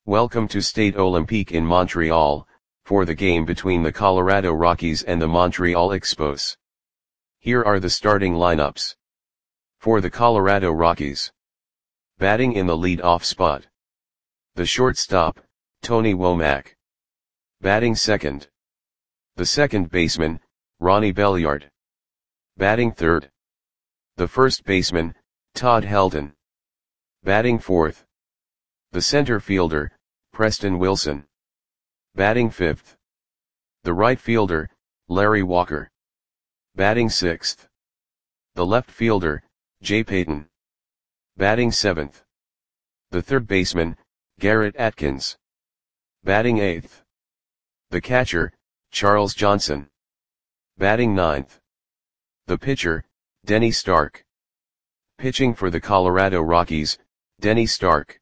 Welcome to Stade Olympique in Montreal, for the game between the Colorado Rockies and the Montreal Expos. Here are the starting lineups. For the Colorado Rockies. Batting in the lead-off spot. The shortstop, Tony Womack. Batting second. The second baseman, Ronnie Belliard. Batting third. The first baseman, Todd Helton. Batting fourth. The center fielder, Preston Wilson. Batting fifth. The right fielder, Larry Walker. Batting sixth. The left fielder, Jay Payton. Batting seventh. The third baseman, Garrett Atkins. Batting eighth. The catcher, Charles Johnson. Batting ninth. The pitcher, Denny Stark. Pitching for the Colorado Rockies, Denny Stark.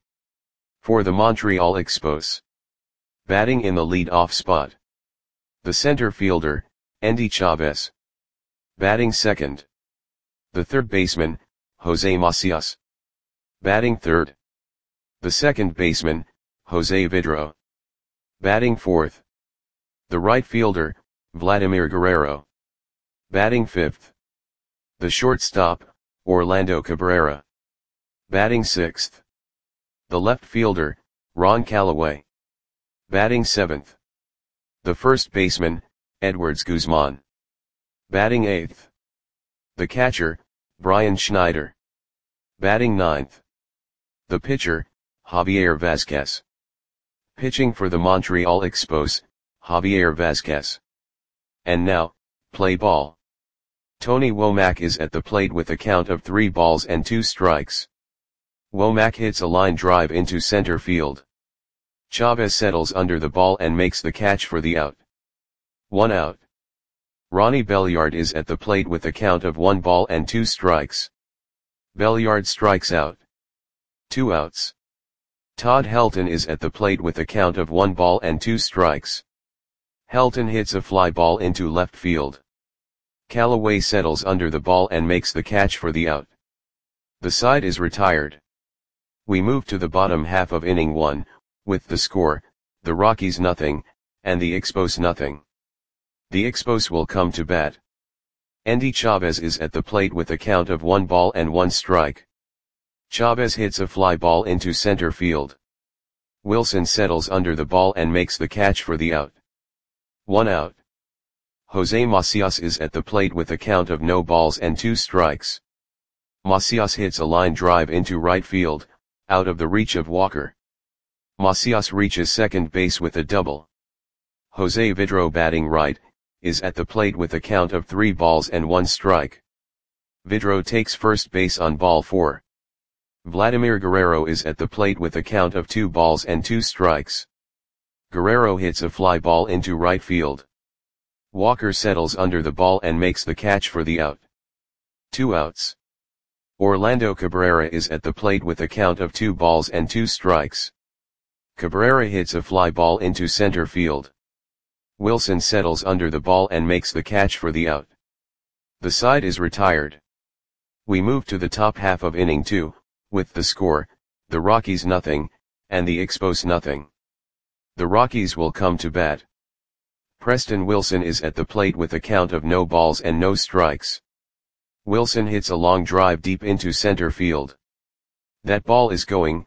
For the Montreal Expos. Batting in the lead-off spot. The center fielder, Endy Chavez. Batting second. The third baseman, Jose Macias. Batting third. The second baseman, Jose Vidro. Batting fourth. The right fielder, Vladimir Guerrero. Batting fifth. The shortstop, Orlando Cabrera. Batting sixth. The left fielder, Ron Callaway. Batting seventh. The first baseman, Edwards Guzman. Batting eighth. The catcher, Brian Schneider. Batting ninth. The pitcher, Javier Vazquez. Pitching for the Montreal Expos, Javier Vazquez. And now, play ball. Tony Womack is at the plate with a count of 3 balls and 2 strikes. Womack hits a line drive into center field. Chavez settles under the ball and makes the catch for the out. 1 out. Ronnie Belliard is at the plate with a count of 1 ball and 2 strikes. Belliard strikes out. 2 outs. Todd Helton is at the plate with a count of 1 ball and 2 strikes. Helton hits a fly ball into left field. Callaway settles under the ball and makes the catch for the out. The side is retired. We move to the bottom half of inning 1, with the score, the Rockies nothing, and the Expos nothing. The Expos will come to bat. Endy Chavez is at the plate with a count of 1 ball and 1 strike. Chavez hits a fly ball into center field. Wilson settles under the ball and makes the catch for the out. 1 out. Jose Macias is at the plate with a count of no balls and 2 strikes. Macias hits a line drive into right field, out of the reach of Walker. Macias reaches second base with a double. Jose Vidro, batting right, is at the plate with a count of 3 balls and 1 strike. Vidro takes first base on ball 4. Vladimir Guerrero is at the plate with a count of 2 balls and 2 strikes. Guerrero hits a fly ball into right field. Walker settles under the ball and makes the catch for the out. 2 outs. Orlando Cabrera is at the plate with a count of 2 balls and 2 strikes. Cabrera hits a fly ball into center field. Wilson settles under the ball and makes the catch for the out. The side is retired. We move to the top half of inning 2, with the score, the Rockies nothing, and the Expos nothing. The Rockies will come to bat. Preston Wilson is at the plate with a count of no balls and no strikes. Wilson hits a long drive deep into center field. That ball is gone.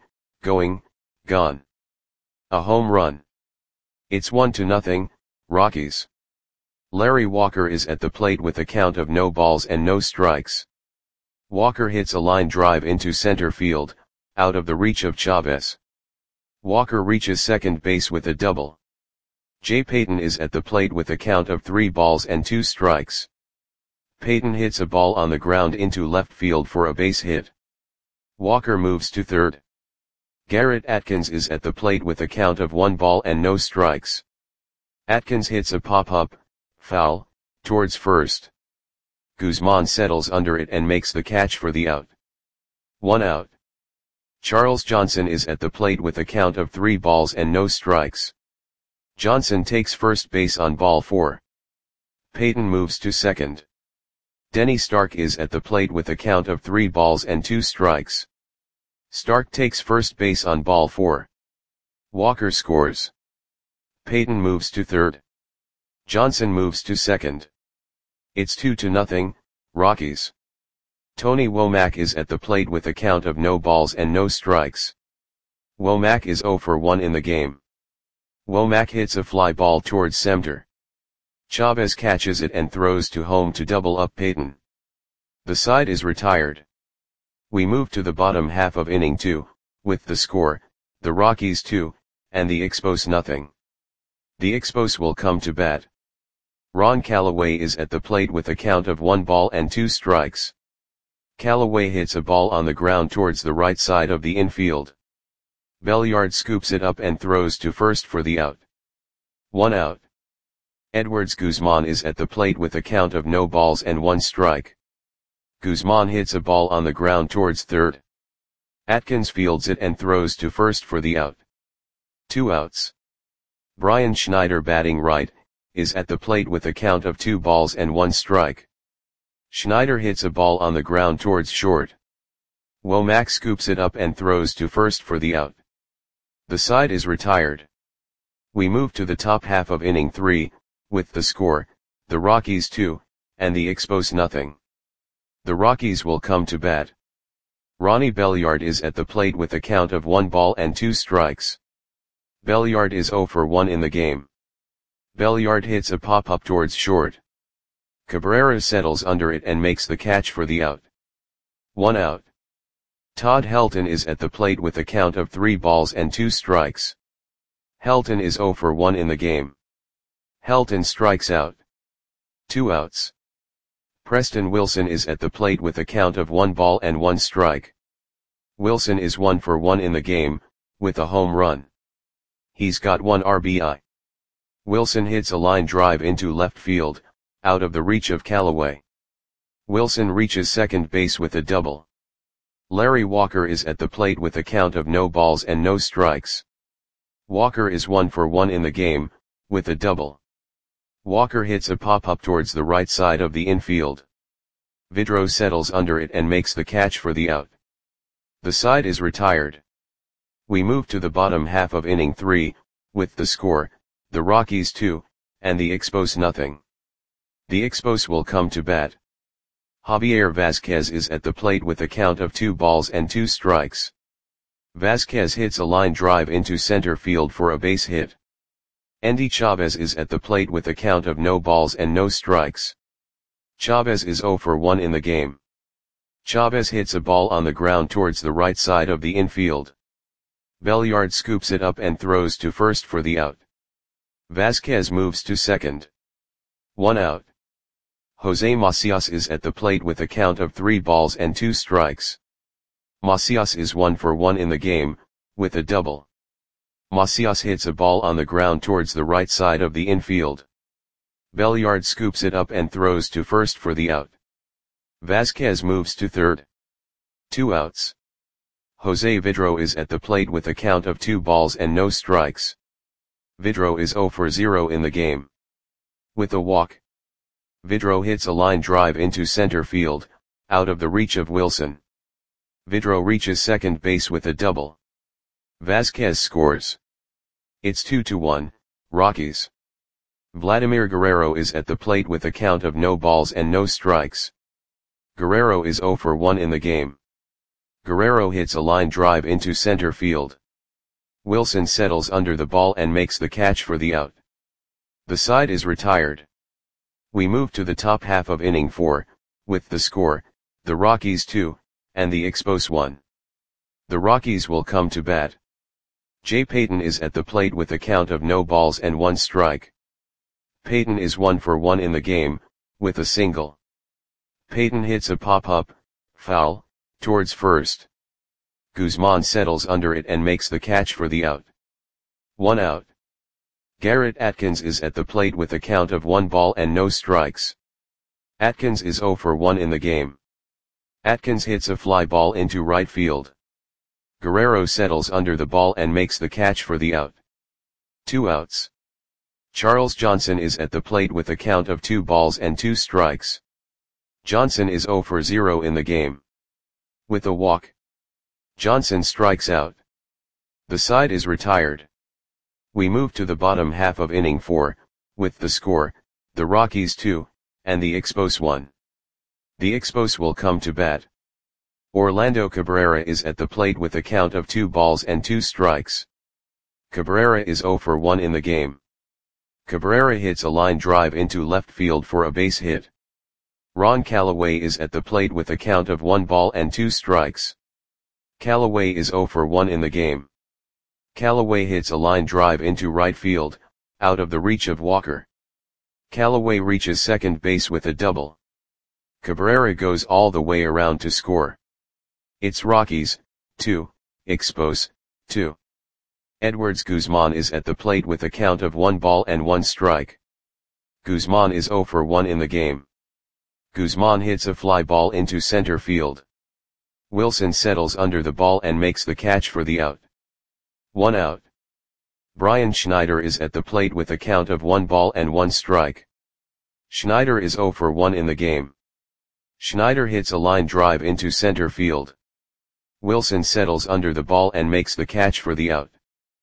A home run. It's 1-0, Rockies. Larry Walker is at the plate with a count of no balls and no strikes. Walker hits a line drive into center field, out of the reach of Chavez. Walker reaches second base with a double. Jay Payton is at the plate with a count of 3 balls and 2 strikes. Payton hits a ball on the ground into left field for a base hit. Walker moves to third. Garrett Atkins is at the plate with a count of 1 ball and no strikes. Atkins hits a pop-up, foul, towards first. Guzman settles under it and makes the catch for the out. 1 out. Charles Johnson is at the plate with a count of 3 balls and no strikes. Johnson takes first base on ball 4. Payton moves to second. Denny Stark is at the plate with a count of 3 balls and 2 strikes. Stark takes first base on ball 4. Walker scores. Payton moves to third. Johnson moves to second. It's 2-0, Rockies. Tony Womack is at the plate with a count of no balls and no strikes. Womack is 0 for 1 in the game. Womack hits a fly ball towards center. Chavez catches it and throws to home to double up Payton. The side is retired. We move to the bottom half of inning 2, with the score, the Rockies 2, and the Expos nothing. The Expos will come to bat. Ron Callaway is at the plate with a count of 1 ball and 2 strikes. Callaway hits a ball on the ground towards the right side of the infield. Belliard scoops it up and throws to first for the out. 1 out. Edwards Guzman is at the plate with a count of no balls and 1 strike. Guzman hits a ball on the ground towards third. Atkins fields it and throws to first for the out. 2 outs. Brian Schneider, batting right, is at the plate with a count of 2 balls and 1 strike. Schneider hits a ball on the ground towards short. Womack scoops it up and throws to first for the out. The side is retired. We move to the top half of inning 3, with the score, the Rockies 2, and the Expos nothing. The Rockies will come to bat. Ronnie Belliard is at the plate with a count of 1 ball and 2 strikes. Belliard is 0 for 1 in the game. Belliard hits a pop-up towards short. Cabrera settles under it and makes the catch for the out. 1 out. Todd Helton is at the plate with a count of 3 balls and 2 strikes. Helton is 0 for 1 in the game. Helton strikes out. 2 outs. Preston Wilson is at the plate with a count of 1 ball and 1 strike. Wilson is 1 for 1 in the game, with a home run. He's got 1 RBI. Wilson hits a line drive into left field, out of the reach of Callaway. Wilson reaches second base with a double. Larry Walker is at the plate with a count of no balls and no strikes. Walker is 1 for 1 in the game, with a double. Walker hits a pop-up towards the right side of the infield. Vidro settles under it and makes the catch for the out. The side is retired. We move to the bottom half of inning 3, with the score, the Rockies 2, and the Expos nothing. The Expos will come to bat. Javier Vazquez is at the plate with a count of 2 balls and 2 strikes. Vazquez hits a line drive into center field for a base hit. Endy Chavez is at the plate with a count of no balls and no strikes. Chavez is 0 for 1 in the game. Chavez hits a ball on the ground towards the right side of the infield. Belliard scoops it up and throws to first for the out. Vazquez moves to second. 1 out. Jose Macias is at the plate with a count of 3 balls and 2 strikes. Macias is 1 for 1 in the game, with a double. Macias hits a ball on the ground towards the right side of the infield. Belliard scoops it up and throws to first for the out. Vazquez moves to third. 2 outs. Jose Vidro is at the plate with a count of 2 balls and no strikes. Vidro is 0 for 0 in the game. With a walk. Vidro hits a line drive into center field, out of the reach of Wilson. Vidro reaches second base with a double. Vazquez scores. It's 2-1, Rockies. Vladimir Guerrero is at the plate with a count of no balls and no strikes. Guerrero is 0 for 1 in the game. Guerrero hits a line drive into center field. Wilson settles under the ball and makes the catch for the out. The side is retired. We move to the top half of inning 4, with the score, the Rockies 2, and the Expos 1. The Rockies will come to bat. Jay Payton is at the plate with a count of no balls and 1 strike. Payton is 1 for 1 in the game, with a single. Payton hits a pop-up, foul, towards first. Guzman settles under it and makes the catch for the out. 1 out. Garrett Atkins is at the plate with a count of 1 ball and no strikes. Atkins is 0 for 1 in the game. Atkins hits a fly ball into right field. Guerrero settles under the ball and makes the catch for the out. 2 outs. Charles Johnson is at the plate with a count of 2 balls and 2 strikes. Johnson is 0 for 0 in the game. With a walk. Johnson strikes out. The side is retired. We move to the bottom half of inning 4, with the score, the Rockies 2, and the Expos 1. The Expos will come to bat. Orlando Cabrera is at the plate with a count of 2 balls and 2 strikes. Cabrera is 0 for 1 in the game. Cabrera hits a line drive into left field for a base hit. Ron Callaway is at the plate with a count of 1 ball and 2 strikes. Callaway is 0 for 1 in the game. Callaway hits a line drive into right field, out of the reach of Walker. Callaway reaches second base with a double. Cabrera goes all the way around to score. It's Rockies, 2, Expos, 2. Edwards Guzman is at the plate with a count of 1 ball and 1 strike. Guzman is 0 for 1 in the game. Guzman hits a fly ball into center field. Wilson settles under the ball and makes the catch for the out. 1 out. Brian Schneider is at the plate with a count of 1 ball and 1 strike. Schneider is 0 for 1 in the game. Schneider hits a line drive into center field. Wilson settles under the ball and makes the catch for the out.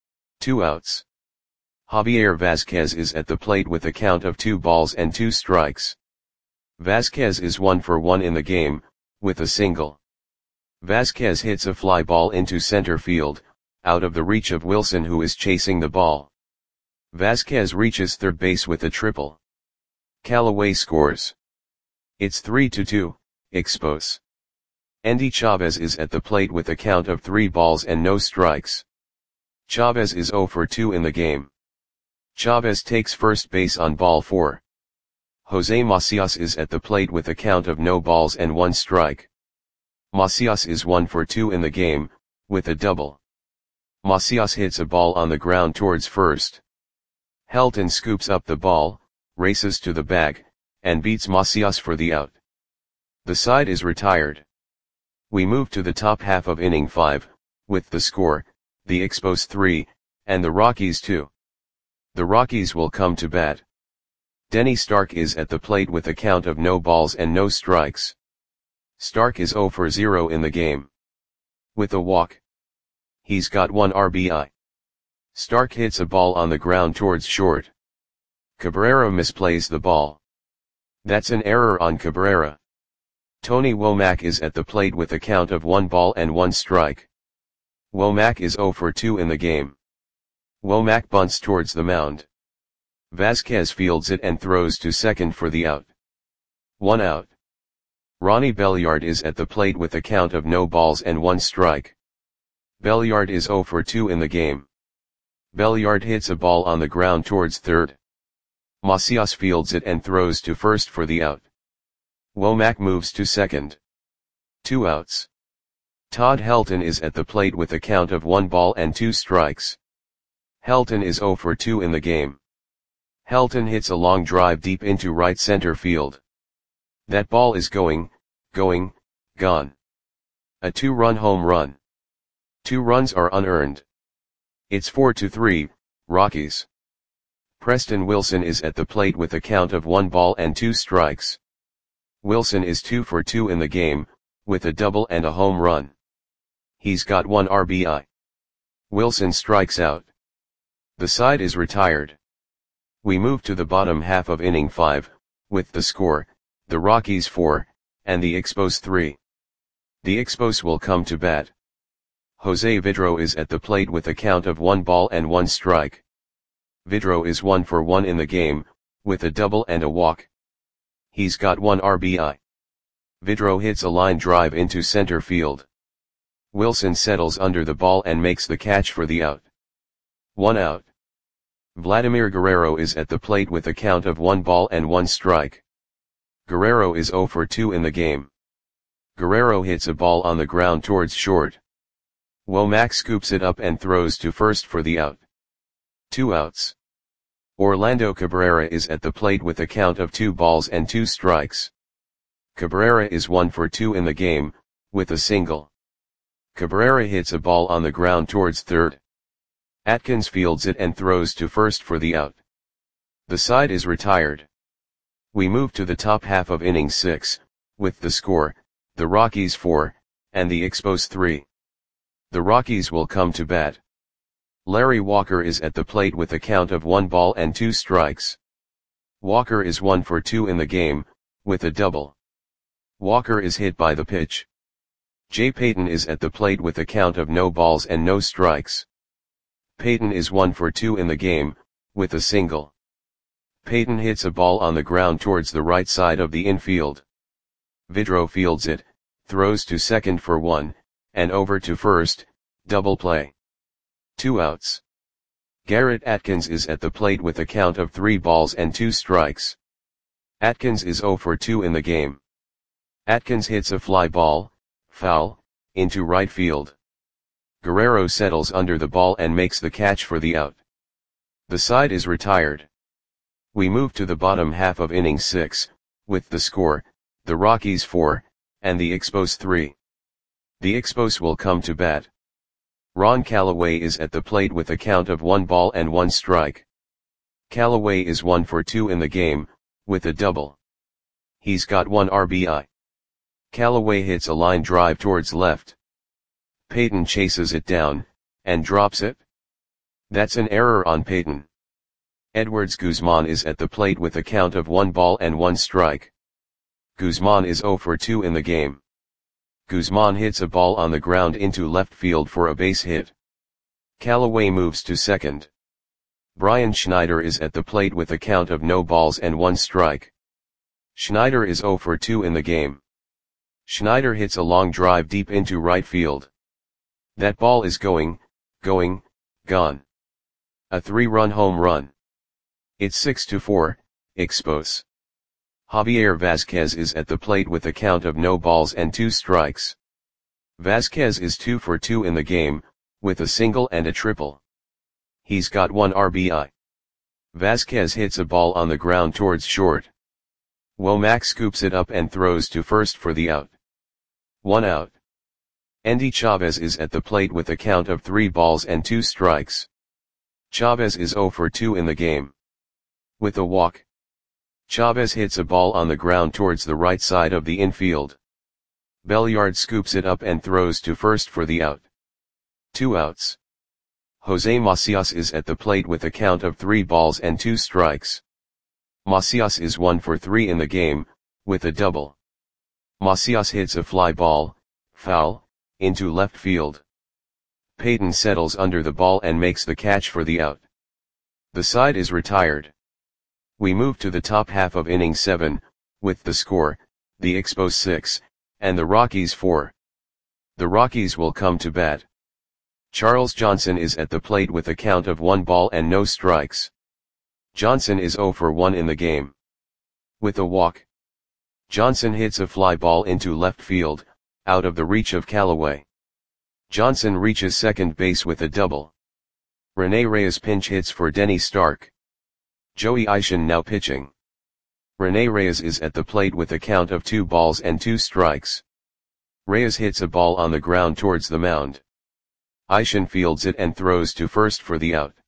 2 outs. Javier Vazquez is at the plate with a count of 2 balls and 2 strikes. Vazquez is 1 for 1 in the game, with a single. Vazquez hits a fly ball into center field, out of the reach of Wilson who is chasing the ball. Vazquez reaches third base with a triple. Callaway scores. It's 3-2, Expos. Endy Chavez is at the plate with a count of 3 balls and no strikes. Chavez is 0 for 2 in the game. Chavez takes first base on ball 4. Jose Macias is at the plate with a count of no balls and 1 strike. Macias is 1 for 2 in the game, with a double. Macias hits a ball on the ground towards first. Helton scoops up the ball, races to the bag, and beats Macias for the out. The side is retired. We move to the top half of inning 5, with the score, the Expos 3, and the Rockies 2. The Rockies will come to bat. Denny Stark is at the plate with a count of no balls and no strikes. Stark is 0 for 0 in the game. With a walk. He's got 1 RBI. Stark hits a ball on the ground towards short. Cabrera misplays the ball. That's an error on Cabrera. Tony Womack is at the plate with a count of 1 ball and 1 strike. Womack is 0 for 2 in the game. Womack bunts towards the mound. Vazquez fields it and throws to second for the out. 1 out. Ronnie Belliard is at the plate with a count of no balls and 1 strike. Belliard is 0 for 2 in the game. Belliard hits a ball on the ground towards third. Macias fields it and throws to first for the out. Womack moves to second. 2 outs. Todd Helton is at the plate with a count of 1 ball and 2 strikes. Helton is 0 for 2 in the game. Helton hits a long drive deep into right center field. That ball is gone. A 2-run home run. 2 runs are unearned. It's 4-3, Rockies. Preston Wilson is at the plate with a count of 1 ball and 2 strikes. Wilson is 2 for 2 in the game, with a double and a home run. He's got 1 RBI. Wilson strikes out. The side is retired. We move to the bottom half of inning 5, with the score, the Rockies 4, and the Expos 3. The Expos will come to bat. Jose Vidro is at the plate with a count of 1 ball and 1 strike. Vidro is 1 for 1 in the game, with a double and a walk. He's got 1 RBI. Vidro hits a line drive into center field. Wilson settles under the ball and makes the catch for the out. 1 out. Vladimir Guerrero is at the plate with a count of 1 ball and 1 strike. Guerrero is 0 for 2 in the game. Guerrero hits a ball on the ground towards short. Womack scoops it up and throws to first for the out. 2 outs. Orlando Cabrera is at the plate with a count of 2 balls and 2 strikes. Cabrera is 1 for 2 in the game, with a single. Cabrera hits a ball on the ground towards third. Atkins fields it and throws to first for the out. The side is retired. We move to the top half of inning 6, with the score, the Rockies 4, and the Expos 3. The Rockies will come to bat. Larry Walker is at the plate with a count of 1 ball and 2 strikes. Walker is 1 for 2 in the game, with a double. Walker is hit by the pitch. Jay Payton is at the plate with a count of no balls and no strikes. Payton is 1 for 2 in the game, with a single. Payton hits a ball on the ground towards the right side of the infield. Vidro fields it, throws to second for 1, and over to first, double play. 2 outs. Garrett Atkins is at the plate with a count of 3 balls and 2 strikes. Atkins is 0 for 2 in the game. Atkins hits a fly ball, foul, into right field. Guerrero settles under the ball and makes the catch for the out. The side is retired. We move to the bottom half of inning 6, with the score, the Rockies 4, and the Expos 3. The Expos will come to bat. Ron Callaway is at the plate with a count of 1 ball and 1 strike. Callaway is 1 for 2 in the game, with a double. He's got 1 RBI. Callaway hits a line drive towards left. Payton chases it down, and drops it. That's an error on Payton. Edwards Guzman is at the plate with a count of 1 ball and 1 strike. Guzman is 0 for 2 in the game. Guzman hits a ball on the ground into left field for a base hit. Callaway moves to second. Brian Schneider is at the plate with a count of no balls and 1 strike. Schneider is 0 for 2 in the game. Schneider hits a long drive deep into right field. That ball is gone. A 3-run home run. It's 6-4, Expos. Javier Vazquez is at the plate with a count of no balls and 2 strikes. Vazquez is 2 for 2 in the game, with a single and a triple. He's got 1 RBI. Vazquez hits a ball on the ground towards short. Womack scoops it up and throws to first for the out. 1 out. Endy Chavez is at the plate with a count of 3 balls and 2 strikes. Chavez is 0 for 2 in the game. With a walk. Chavez hits a ball on the ground towards the right side of the infield. Belliard scoops it up and throws to first for the out. 2 outs. Jose Macias is at the plate with a count of 3 balls and 2 strikes. Macias is 1 for 3 in the game, with a double. Macias hits a fly ball, foul, into left field. Payton settles under the ball and makes the catch for the out. The side is retired. We move to the top half of inning 7, with the score, the Expos 6, and the Rockies 4. The Rockies will come to bat. Charles Johnson is at the plate with a count of 1 ball and no strikes. Johnson is 0 for 1 in the game. With a walk. Johnson hits a fly ball into left field, out of the reach of Callaway. Johnson reaches second base with a double. Rene Reyes pinch hits for Denny Stark. Joey Ishin now pitching. Rene Reyes is at the plate with a count of 2 balls and 2 strikes. Reyes hits a ball on the ground towards the mound. Ishin fields it and throws to first for the out.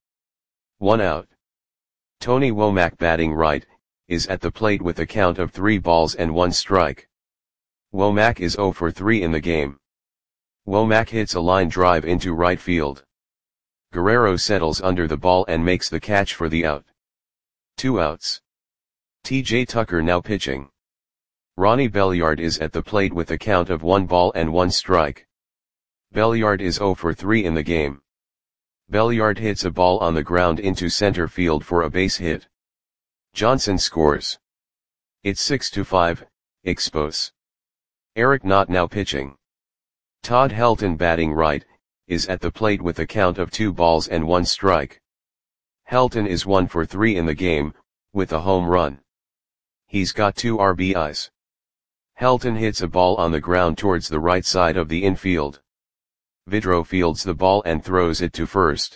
1 out. Tony Womack batting right, is at the plate with a count of 3 balls and 1 strike. Womack is 0 for 3 in the game. Womack hits a line drive into right field. Guerrero settles under the ball and makes the catch for the out. 2 outs. T.J. Tucker now pitching. Ronnie Belliard is at the plate with a count of 1 ball and 1 strike. Belliard is 0 for 3 in the game. Belliard hits a ball on the ground into center field for a base hit. Johnson scores. It's 6-5, Expos. Eric Knott now pitching. Todd Helton batting right, is at the plate with a count of 2 balls and 1 strike. Helton is 1 for 3 in the game, with a home run. He's got 2 RBIs. Helton hits a ball on the ground towards the right side of the infield. Vidro fields the ball and throws it to first.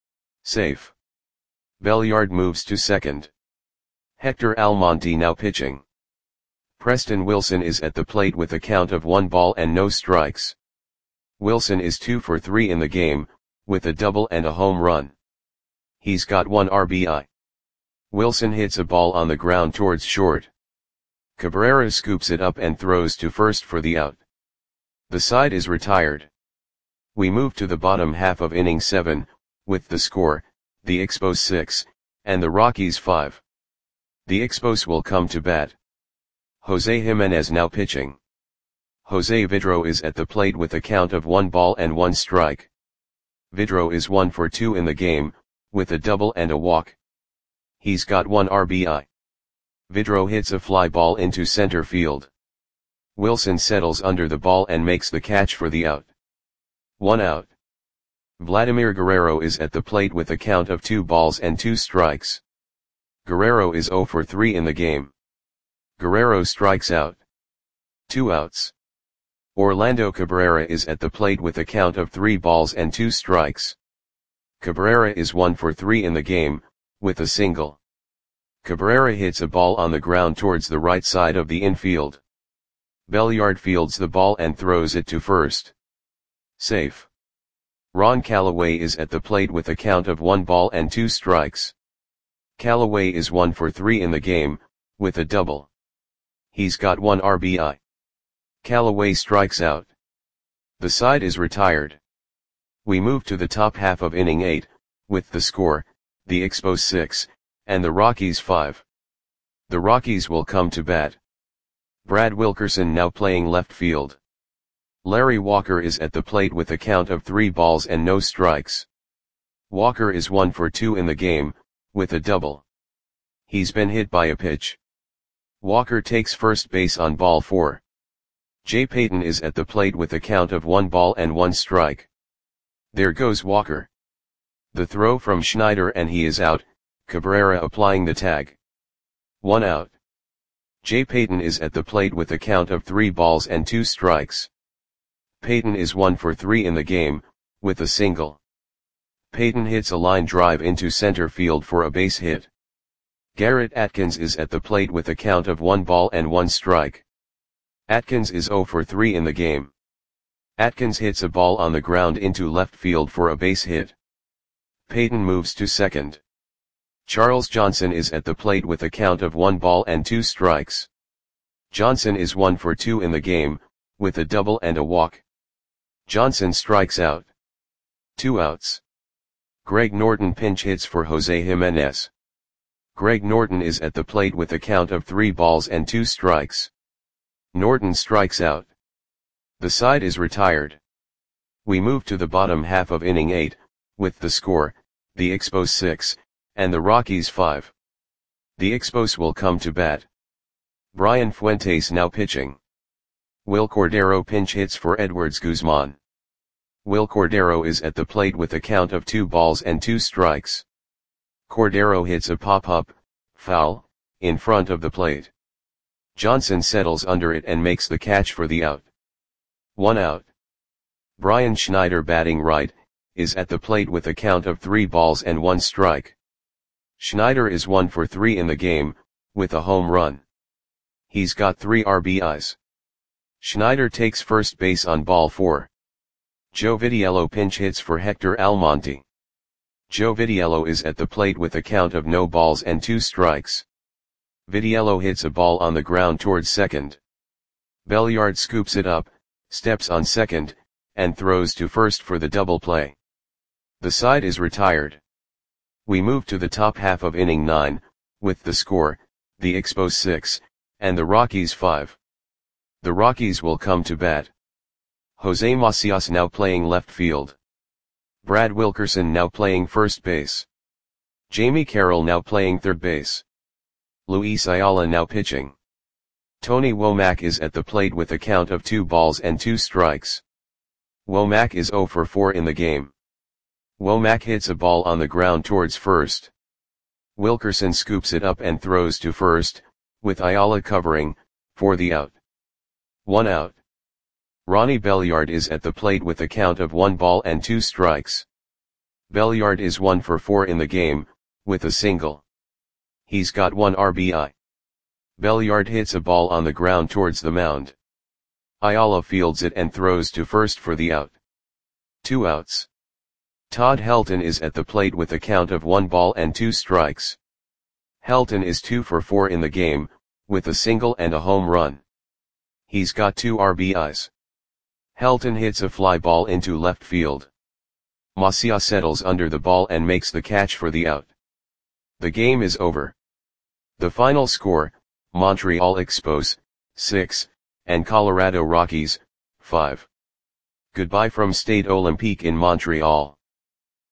Safe. Belliard moves to second. Hector Almonte now pitching. Preston Wilson is at the plate with a count of 1 ball and no strikes. Wilson is 2 for 3 in the game, with a double and a home run. He's got 1 RBI. Wilson hits a ball on the ground towards short. Cabrera scoops it up and throws to first for the out. The side is retired. We move to the bottom half of inning 7, with the score, the Expos 6, and the Rockies 5. The Expos will come to bat. Jose Jimenez now pitching. Jose Vidro is at the plate with a count of 1 ball and 1 strike. Vidro is 1 for 2 in the game, with a double and a walk. He's got 1 RBI. Vidro hits a fly ball into center field. Wilson settles under the ball and makes the catch for the out. 1 out. Vladimir Guerrero is at the plate with a count of 2 balls and 2 strikes. Guerrero is 0 for 3 in the game. Guerrero strikes out. 2 outs. Orlando Cabrera is at the plate with a count of 3 balls and 2 strikes. Cabrera is 1 for 3 in the game, with a single. Cabrera hits a ball on the ground towards the right side of the infield. Belliard fields the ball and throws it to first. Safe. Ron Callaway is at the plate with a count of 1 ball and 2 strikes. Callaway is 1 for 3 in the game, with a double. He's got 1 RBI. Callaway strikes out. The side is retired. We move to the top half of inning 8, with the score, the Expos 6, and the Rockies 5. The Rockies will come to bat. Brad Wilkerson now playing left field. Larry Walker is at the plate with a count of 3 balls and no strikes. Walker is 1 for 2 in the game, with a double. He's been hit by a pitch. Walker takes first base on ball 4. Jay Payton is at the plate with a count of 1 ball and 1 strike. There goes Walker. The throw from Schneider and he is out, Cabrera applying the tag. 1 out. Jay Payton is at the plate with a count of 3 balls and 2 strikes. Payton is 1 for 3 in the game, with a single. Payton hits a line drive into center field for a base hit. Garrett Atkins is at the plate with a count of 1 ball and 1 strike. Atkins is 0 for 3 in the game. Atkins hits a ball on the ground into left field for a base hit. Payton moves to second. Charles Johnson is at the plate with a count of 1 ball and 2 strikes. Johnson is 1 for 2 in the game, with a double and a walk. Johnson strikes out. 2 outs. Greg Norton pinch hits for Jose Jimenez. Greg Norton is at the plate with a count of 3 balls and 2 strikes. Norton strikes out. The side is retired. We move to the bottom half of inning 8, with the score, the Expos 6, and the Rockies 5. The Expos will come to bat. Brian Fuentes now pitching. Will Cordero pinch hits for Edwards Guzman. Will Cordero is at the plate with a count of 2 balls and 2 strikes. Cordero hits a pop-up, foul, in front of the plate. Johnson settles under it and makes the catch for the out. 1 out. Brian Schneider batting right, is at the plate with a count of 3 balls and 1 strike. Schneider is 1 for 3 in the game, with a home run. He's got 3 RBIs. Schneider takes first base on ball 4. Joe Vitiello pinch hits for Hector Almonte. Joe Vitiello is at the plate with a count of no balls and 2 strikes. Vitiello hits a ball on the ground towards second. Belliard scoops it up, steps on second, and throws to first for the double play. The side is retired. We move to the top half of inning 9, with the score, the Expos 6, and the Rockies 5. The Rockies will come to bat. Jose Macias now playing left field. Brad Wilkerson now playing first base. Jamie Carroll now playing third base. Luis Ayala now pitching. Tony Womack is at the plate with a count of 2 balls and 2 strikes. Womack is 0 for 4 in the game. Womack hits a ball on the ground towards first. Wilkerson scoops it up and throws to first, with Ayala covering, for the out. 1 out. Ronnie Belliard is at the plate with a count of 1 ball and 2 strikes. Belliard is 1 for 4 in the game, with a single. He's got 1 RBI. Belliard hits a ball on the ground towards the mound. Ayala fields it and throws to first for the out. 2 outs. Todd Helton is at the plate with a count of 1 ball and 2 strikes. Helton is 2 for 4 in the game, with a single and a home run. He's got 2 RBIs. Helton hits a fly ball into left field. Maciá settles under the ball and makes the catch for the out. The game is over. The final score, Montreal Expos, 6, and Colorado Rockies, 5. Goodbye from Stade Olympique in Montreal.